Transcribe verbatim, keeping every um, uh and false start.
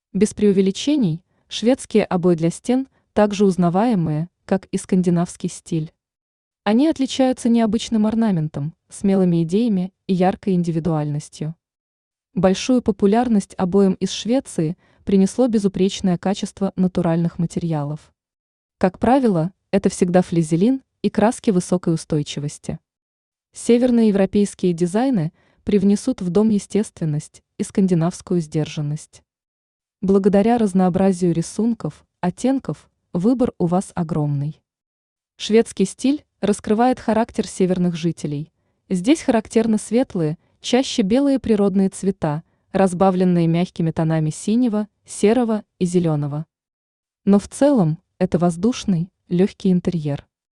Без преувеличений, шведские обои для стен также узнаваемые, как и скандинавский стиль. Они отличаются необычным орнаментом, смелыми идеями и яркой индивидуальностью. Большую популярность обоям из Швеции принесло безупречное качество натуральных материалов. Как правило, это всегда флизелин и краски высокой устойчивости. Северные европейские дизайны привнесут в дом естественность и скандинавскую сдержанность. Благодаря разнообразию рисунков, оттенков, выбор у вас огромный. Шведский стиль раскрывает характер северных жителей. Здесь характерны светлые, чаще белые природные цвета, разбавленные мягкими тонами синего, серого и зеленого. Но в целом это воздушный, легкий интерьер.